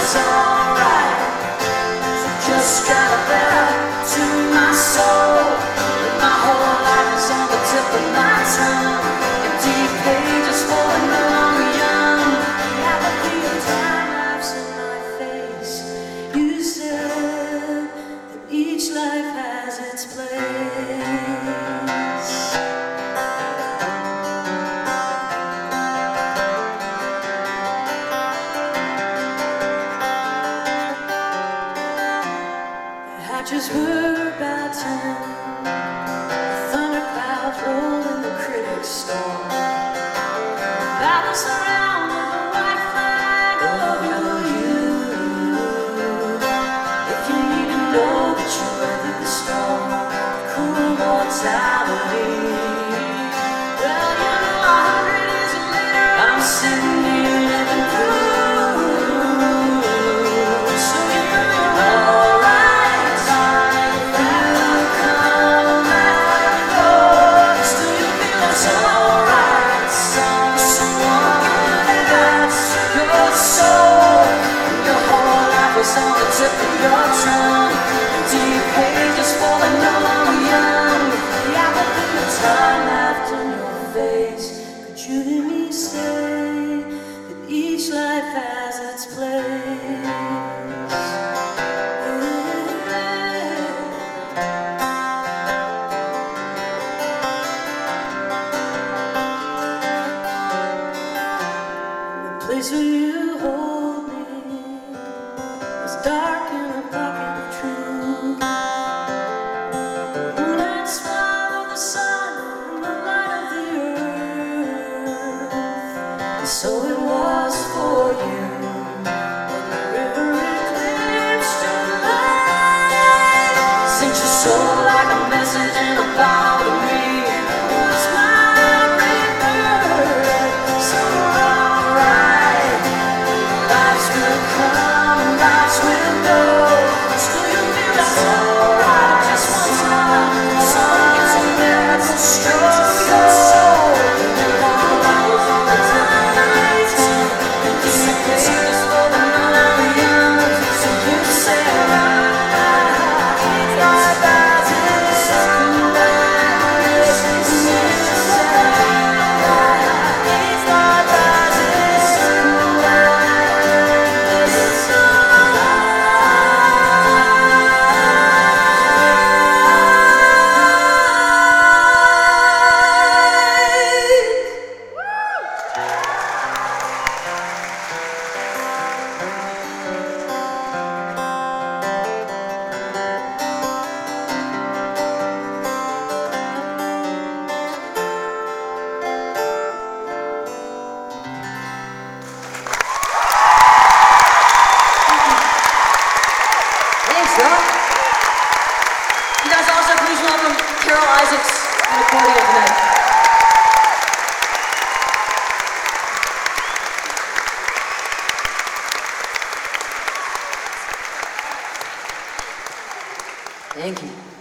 is alright. Just got a letter to my soul. My whole life is on the tip of my tongue. Empty pages falling along young. The apathy of time laughs in my face. You said that each life has its place. Hatches were about 10. Thunder clouds roll in the critic's storm. Battles surround with the white flag of your youth. If you need to know that you weathered the storm, cool mortality. Well, you know 100 years later, I'm sitting here living through. So you know alright. On the tip of your tongue, deep pages falling along young. The apathy of time left in your face. Could you hear me say that each life has its place? The place where you hold me was dark in a pocket of truth. The moonlight smile of the sun and the light of the earth. And so it was for you when the river eclipsed your light. Sings your soul like a message in a bottle to me. It was my rebirth. So alright, lives will come and lives will go. Still you feel it's alright. Just one time, the sun gets a miracle stroke. Your soul, and all lies on the tides. And you say pages for the young. So you say it's life as it is. You guys also please welcome Carol Isaacs on the podium tonight. Thank you.